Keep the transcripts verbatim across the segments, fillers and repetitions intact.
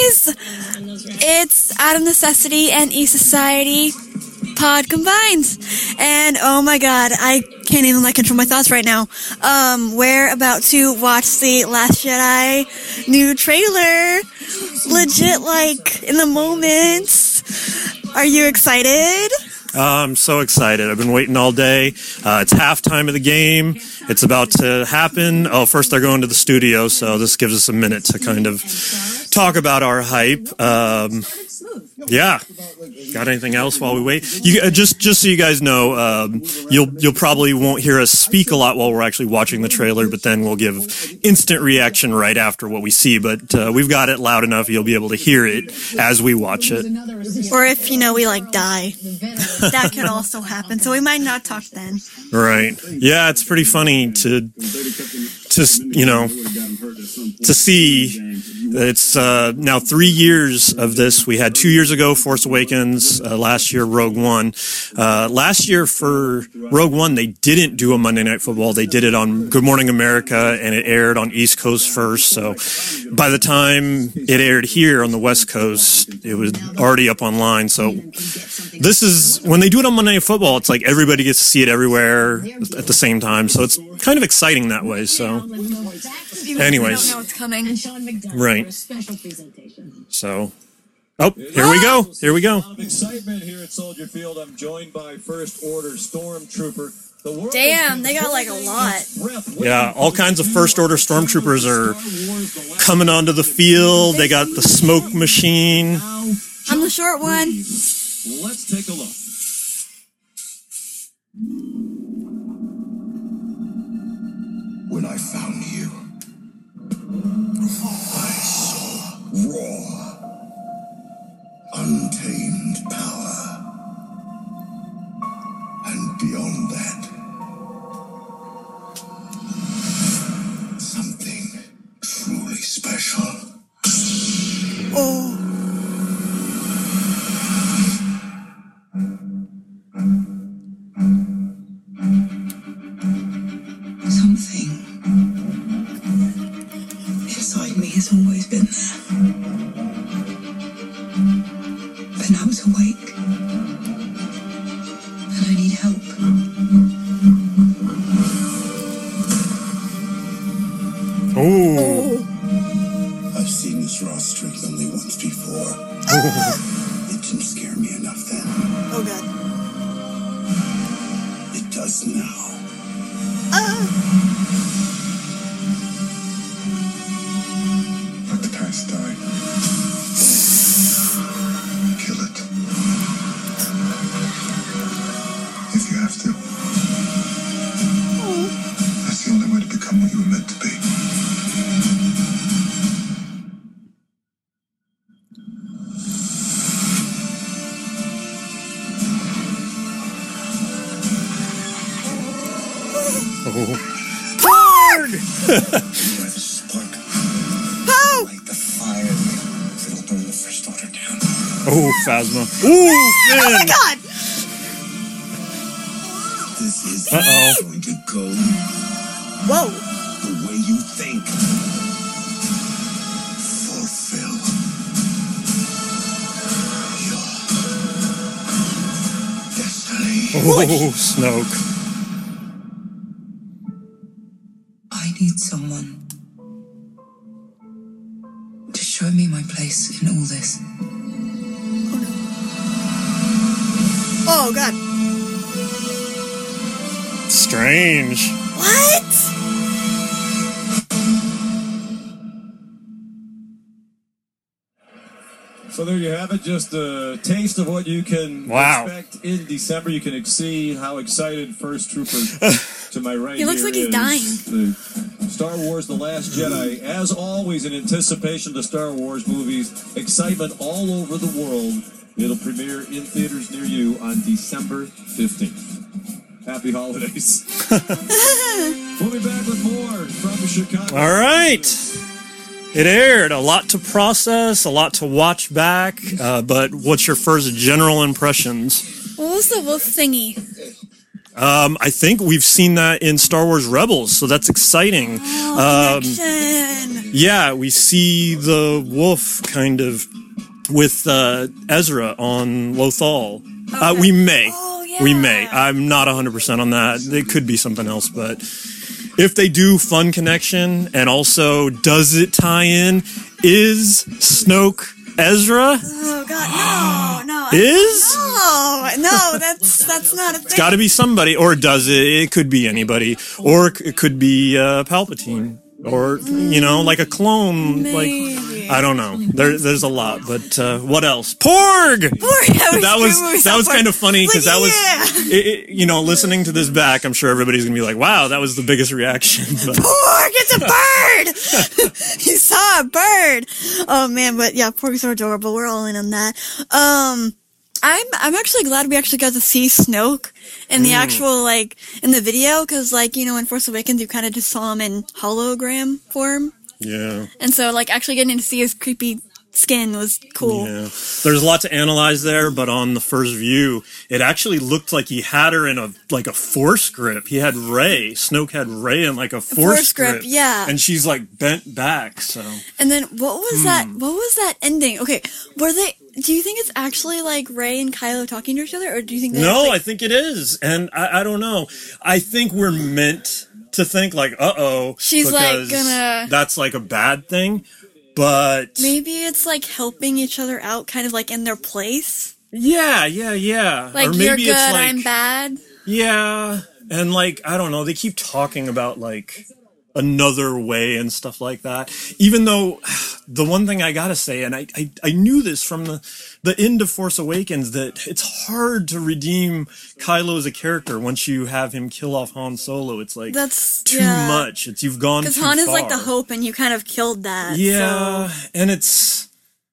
guys! It's Out of Necessity and E-Society pod combined. And oh my god, I can't even like control my thoughts right now. Um, we're about to watch the Last Jedi new trailer. Legit, like, in the moment. Are you excited? Uh, I'm so excited. I've been waiting all day. Uh, it's halftime of the game. It's about to happen. Oh, first they're going to the studio, so this gives us a minute to kind of talk about our hype. Um, yeah. Got anything else while we wait? You uh, just just so you guys know, um, you'll you'll probably won't hear us speak a lot while we're actually watching the trailer, but then we'll give instant reaction right after what we see. But uh, we've got it loud enough; you'll be able to hear it as we watch it. Or if you know we like die, that could also happen. So we might not talk then. Right? Yeah, it's pretty funny to to you know to see. It's uh, now three years of this. We had two years ago Force Awakens, uh, last year Rogue One. Uh, last year for Rogue One, they didn't do a Monday Night Football. They did it on Good Morning America, and it aired on East Coast first. So by the time it aired here on the West Coast, it was already up online. So this is, when they do it on Monday Night Football, it's like everybody gets to see it everywhere at the same time. So it's kind of exciting that way. So anyways, don't know what's coming. right. So, oh, here we go. Here we go. Excitement here at Soldier Field. I'm joined by First Order Stormtrooper. The Damn, they got like a lot. Yeah, all kinds of First Order Stormtroopers are coming onto the field. They got the smoke machine. I'm the short one. Let's take a look. When I found you, I saw raw, untamed power. And beyond that, something truly special. Oh. Something inside me has always been there. But now it's awake. And I need help. Oh. I've seen this raw strength only once before. It didn't scare me enough then. Oh god. It does now. Let the past die. Kill it. If you have to. That's the only way to become what you were meant to be. Porg! Spark. Oh! Light the fire. It'll burn the First Order down. Oh, Phasma. Ooh, Oh my man! god! This is Uh-oh. going to go Whoa. the way you think. Fulfill your destiny. Oh, Snoke. I need someone to show me my place in all this. Oh god. Strange. What? So there you have it, just a taste of what you can Wow. expect in December. You can see how excited First Trooper to my right He looks here like he's is. dying. The Star Wars The Last Jedi, as always in anticipation of the Star Wars movies, excitement all over the world. It'll premiere in theaters near you on December fifteenth. Happy holidays. We'll be back with more from Chicago. All right. It aired. A lot to process, a lot to watch back. Uh, but what's your first general impressions? What was the wolf thingy? Um, I think we've seen that in Star Wars Rebels, so that's exciting. Oh, um, connection. yeah, we see the wolf kind of with uh, Ezra on Lothal. Uh, Okay. we may. Oh, yeah. We may. I'm not one hundred percent on that. It could be something else, but if they do, fun connection. And also, does it tie in? Is Snoke Ezra? Oh God, no, no. Is? No, no, that's that's not a thing. It's got to be somebody, or does it? It could be anybody, or it could be uh, Palpatine, or you know, like a clone. Maybe. Like I don't know. There, there's a lot, but uh, what else? Porg. Porg, that was, That true was when we that saw was Porg. kind of funny because Like, that was, yeah. it, it- you know, listening to this back, I'm sure everybody's gonna be like, "Wow, that was the biggest reaction." But, Porg, it's a bird. You saw a bird. Oh man, but yeah, Porg's so adorable. We're all in on that. Um, I'm I'm actually glad we actually got to see Snoke in the actual like in the video because like you know in Force Awakens you kind of just saw him in hologram form, yeah. and so like actually getting to see his creepy skin was cool. Yeah, there's a lot to analyze there, but on the first view, it actually looked like he had her in a like a force grip. He had Rey. Snoke had Rey in like a force, force grip, yeah. and she's like bent back. So And then what was Hmm. that? What was that ending? Okay, were they? Do you think it's actually like Rey and Kylo talking to each other, or do you think? They no, actually, I think it is, and I, I don't know. I think we're meant to think like, uh oh, She's, like, gonna- That's like a bad thing, but maybe it's like helping each other out, kind of like in their place. yeah, yeah, yeah. Like or you're maybe good, it's like, I'm bad. yeah, and like I don't know, they keep talking about like another way and stuff like that. Even though the one thing I gotta say, and I, I, I knew this from the, the end of Force Awakens, that it's hard to redeem Kylo as a character once you have him kill off Han Solo. It's like That's too yeah. much. It's you've gone too Because Han is like the far. hope, and you kind of killed that. Yeah, so- and it's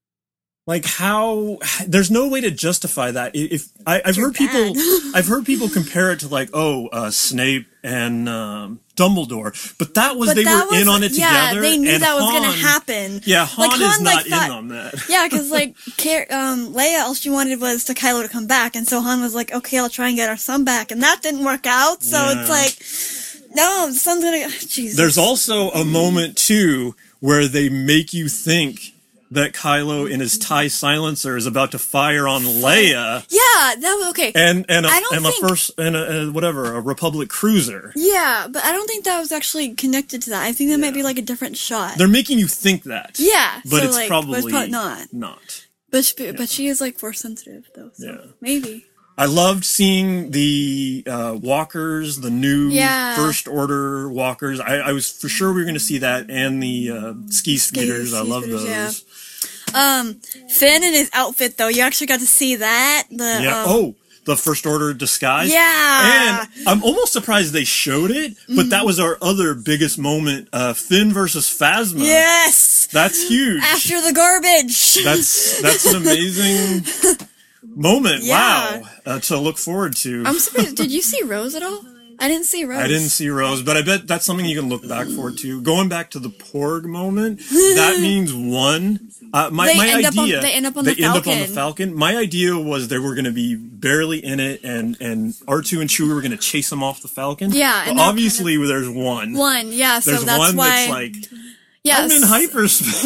like how there's no way to justify that. If I, I've You're heard people, bad. I've heard people compare it to like, oh, uh, Snape and um, Dumbledore, but that was But they that were was, in on it yeah, together. they knew and that was Han, gonna happen. Yeah, Han Like, is Han, not like, thought- in on that. Yeah, because like Car- um, Leia, all she wanted was to Kylo to come back, and so Han was like, "Okay, I'll try and get our son back," and that didn't work out. So Yeah. it's like, no, the son's gonna. Jesus. There's also a moment too where they make you think that Kylo in his TIE silencer is about to fire on Leia. yeah, that was okay. And and a, I don't and a think- first and a, a whatever a Republic cruiser. Yeah, but I don't think that was actually connected to that. I think that might be like a different shot. They're making you think that. yeah, but so, it's like, probably, but it's probably not. Not. But she, but she is like force sensitive though. So Yeah. maybe. I loved seeing the uh, walkers, the new Yeah. First Order walkers. I, I was for sure we were going to see that, and the uh, ski scooters. I ski love scooters, those. yeah. Um, Finn in his outfit though, you actually got to see that. The Yeah. um, oh, the First Order disguise. Yeah. And I'm almost surprised they showed it, but that was our other biggest moment. Uh, Finn versus Phasma. yes, That's huge. after the garbage. That's that's an amazing moment. Yeah. Wow, uh, to look forward to. I'm surprised. Did you see Rose at all? I didn't see Rose. I didn't see Rose, but I bet that's something you can look back forward to. Going back to the Porg moment, that means one. Uh, my They my end up on- idea. they end up on they the end up on the Falcon. Falcon. My idea was they were going to be barely in it, and and R two and Chewie were going to chase them off the Falcon. Yeah, but and that obviously there's one. One, yeah. So There's that's one why. that's like, yes. I'm in hyperspace.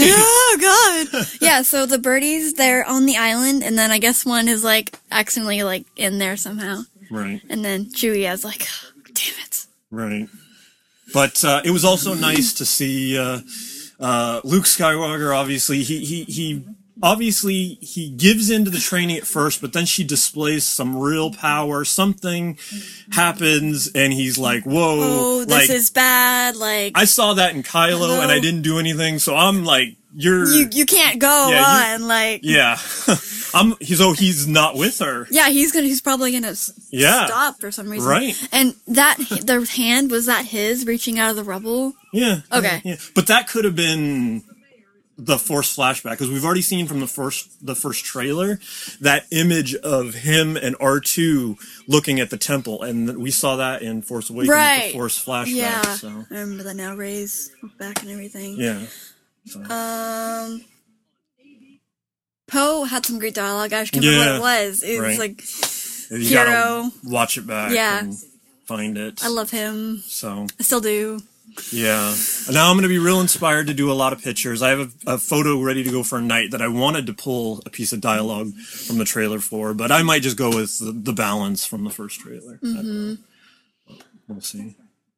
Oh God! Yeah, so the birdies they're on the island, and then I guess one is like accidentally like in there somehow, Right. and then Chewie has like, damn it. Right. But uh, it was also nice to see uh, uh, Luke Skywalker. Obviously, he he he obviously he gives into the training at first, but then she displays some real power. Something happens, and he's like, "Whoa!" Oh, this like, is bad. Like I saw that in Kylo, Hello? and I didn't do anything. So I'm like, "You're you, you can't go Yeah, you- on. Like yeah." I'm. He's oh, he's not with her. yeah, he's gonna he's probably gonna s- Yeah. stop for some reason. Right. And that the hand was that his reaching out of the rubble. Yeah. Okay. Yeah. But that could have been the Force flashback, because we've already seen from the first the first trailer that image of him and R two looking at the temple, and we saw that in Force Awakens, Right. the Force flashback. Yeah, So I remember that now. Ray's back and everything. yeah. Um, Poe had some great dialogue. I can't remember Yeah, what it was. It was right. like You Hero. gotta watch it back. Yeah. and- find it. I love him. So I still do. yeah. Now I'm going to be real inspired to do a lot of pictures. I have a, a photo ready to go for a night that I wanted to pull a piece of dialogue from the trailer for, but I might just go with the, the balance from the first trailer. Mm-hmm. We'll see.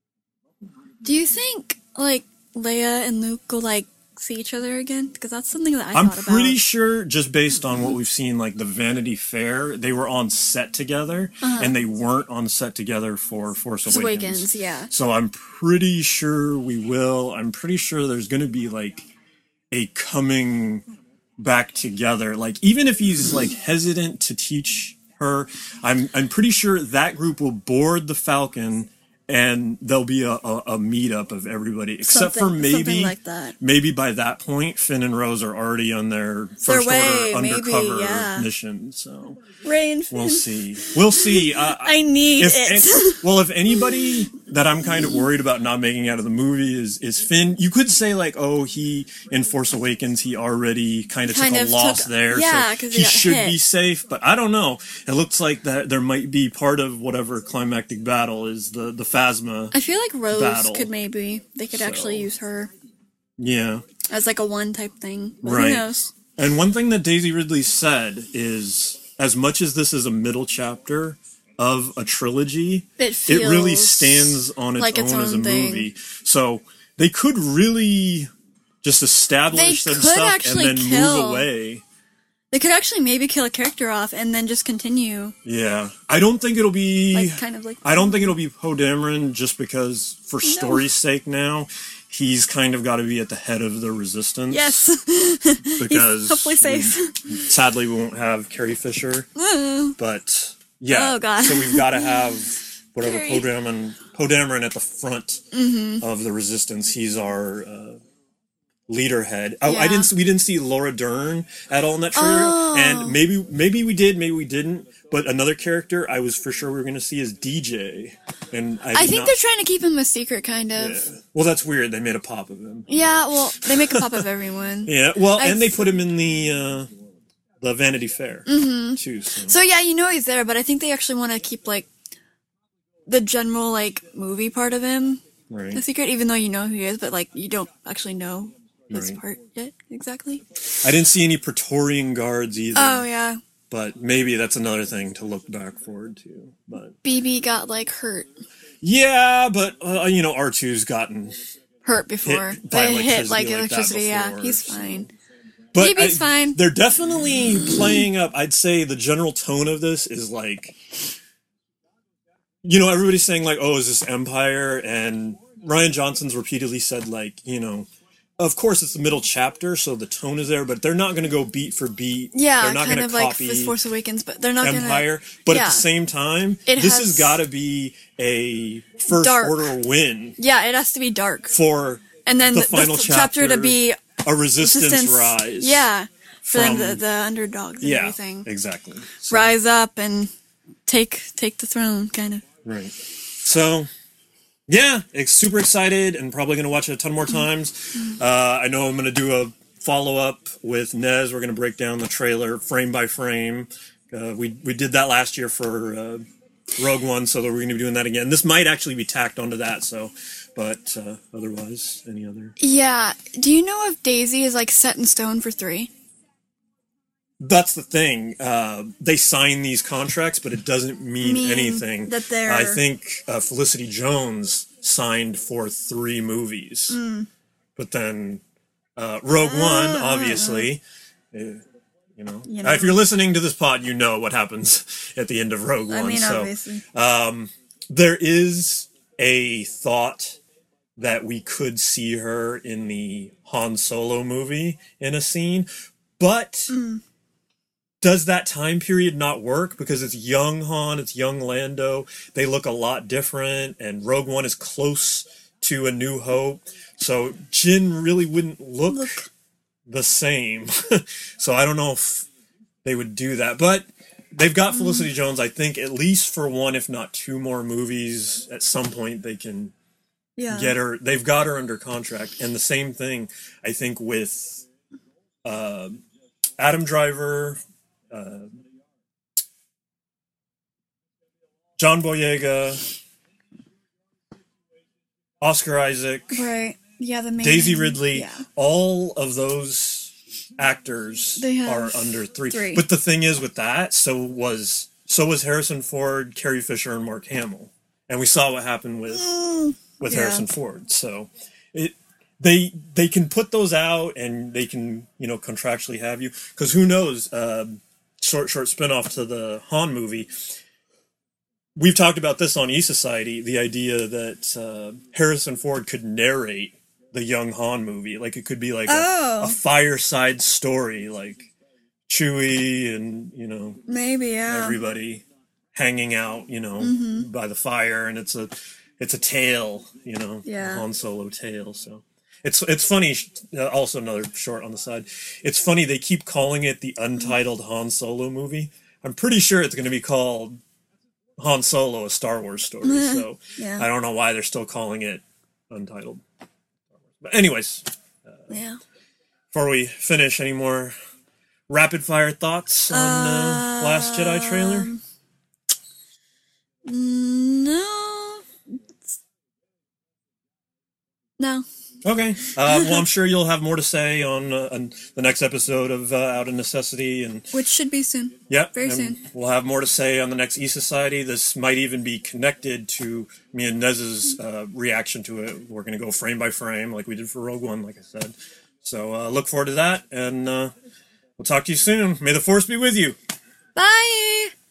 Do you think, like, Leia and Luke will, like, see each other again? Because that's something that I I'm thought about. pretty sure, just based on what we've seen, like the Vanity Fair, they were on set together, Uh-huh. and they weren't on set together for Force Force Awakens. Awakens, yeah. So I'm pretty sure we will. I'm pretty sure there's going to be like a coming back together. Like even if he's like hesitant to teach her, I'm I'm pretty sure that group will board the Falcon. And there'll be a, a, a meetup of everybody, except Something- for maybe, something like that. maybe by that point, Finn and Rose are already on their first way, order maybe, undercover yeah. mission. So Rey and Finn. we'll see. We'll see. Uh, I need if, it. an- well, if anybody that I'm kind of worried about not making out of the movie is is Finn, you could say like, oh, he in Force Awakens, he already kind of took Kind a of loss took- there, yeah, so 'cause he he got should hit. be safe. But I don't know. It looks like that there might be part of whatever climactic battle is the the Phasma. I feel like Rose battle. could maybe, they could So- actually use her Yeah. as like a one type thing. But Right. Who knows? And one thing that Daisy Ridley said is, as much as this is a middle chapter of a trilogy, It it feels really stands on its like own its as a own thing. movie. So they could really just establish They some could stuff actually and then kill- move away. They could actually maybe kill a character off and then just continue. Yeah. I don't think it'll be... Like, kind of like... I don't think it'll be Poe Dameron just because, for story's sake now, he's kind of got to be at the head of the Resistance. Yes. Because He's hopefully safe. we- sadly, we won't have Carrie Fisher. But yeah, Oh, God. so we've got to have whatever Carrie. Poe Dameron, Poe Dameron at the front Mm-hmm. of the Resistance. He's our uh, leader head. Oh, I Yeah. didn't. We didn't see Laura Dern at all in that trailer, Oh. and maybe maybe we did, maybe we didn't. But another character I was for sure we were going to see is D J, and I, I did think not- they're trying to keep him a secret, kind of. Yeah. Yeah, Well, that's weird. They made a pop of him. well, they make a pop of everyone. Yeah. Well, I- and they put him in the uh, the Vanity Fair Mm-hmm. too. So. So yeah, you know he's there, but I think they actually want to keep like the general like movie part of him Right. a secret, even though you know who he is, but like you don't actually know his Right. part yet exactly. I didn't see any Praetorian guards either. Oh yeah, But maybe that's another thing to look back forward to. But B B got like hurt, yeah, but uh, you know, R two's gotten. hurt before Hit by they hit electricity like like that electricity. Yeah, before, he's so- fine. But B B's I- fine. They're definitely playing up. I'd say the general tone of this is like, you know, everybody's saying like, "Oh, is this Empire?" And Ryan Johnson's repeatedly said like, you know, of course it's the middle chapter, so the tone is there, but they're not going to go beat for beat. Yeah, they're not kind going of to like copy this Force Awakens, but they're not Empire. gonna. But yeah. at the same time, It this has- has got to be a first Dark. order win Yeah, it has to be dark, for and then the the, final the chapter to chapter, be a resistance, resistance. rise. Yeah, for them, from- the, the underdogs and yeah, everything. exactly. So- Rise up and take take the throne, kind of. Right. So, yeah, it's super excited and probably going to watch it a ton more times. Uh, I know I'm going to do a follow up with Nez. We're going to break down the trailer frame by frame. Uh, we we did that last year for uh, Rogue One, so that we're going to be doing that again. This might actually be tacked onto that. So, but uh, otherwise, any other? Yeah. Do you know if Daisy is like set in stone for three? That's the thing. Uh, they sign these contracts, but it doesn't mean, Mean anything. that they're- I think uh, Felicity Jones signed for three movies, Mm. but then uh, Rogue One, obviously. Uh, you know, You know. if you're listening to this pod, you know what happens at the end of Rogue One. I mean, so, obviously. um, there is a thought that we could see her in the Han Solo movie in a scene, but Mm. does that time period not work? Because it's young Han, it's young Lando, they look a lot different, and Rogue One is close to A New Hope, so Jin really wouldn't look, Look. the same. So I don't know if they would do that, but they've got Felicity Jones, I think, at least for one, if not two more movies. At some point they can Yeah. get her. They've got her under contract, and the same thing I think with uh, Adam Driver, uh, John Boyega, Oscar Isaac, Right. Yeah, the main. Daisy Ridley, Yeah. all of those actors They have are under three. three. But the thing is with that, so was so was Harrison Ford, Carrie Fisher, and Mark Hamill. And we saw what happened with with yeah. Harrison Ford. So it they they can put those out and they can, you know, contractually have you. Because who knows, uh, short, short spinoff to the Han movie. We've talked about this on E-Society, the idea that uh, Harrison Ford could narrate the young Han movie. Like, it could be like Oh. a, a fireside story, like Chewie and, you know, Maybe, yeah. everybody hanging out, you know, Mm-hmm. by the fire, and it's a it's a tale, you know, Yeah. a Han Solo tale. So it's it's funny. Uh, also, another short on the side. It's funny they keep calling it the untitled Han Solo movie. I'm pretty sure it's going to be called Han Solo: A Star Wars Story. So Yeah. I don't know why they're still calling it untitled. But anyways, Yeah. before we finish, any more rapid fire thoughts on uh, Last Jedi trailer? Um, No. No. Okay. Uh, well, I'm sure you'll have more to say on, uh, on the next episode of uh, Out of Necessity, and Which should be soon. yep, Very and soon. we'll have more to say on the next E-Society. This might even be connected to me and Nez's uh, reaction to it. We're going to go frame by frame, like we did for Rogue One, like I said. So uh, look forward to that, and uh, we'll talk to you soon. May the Force be with you. Bye!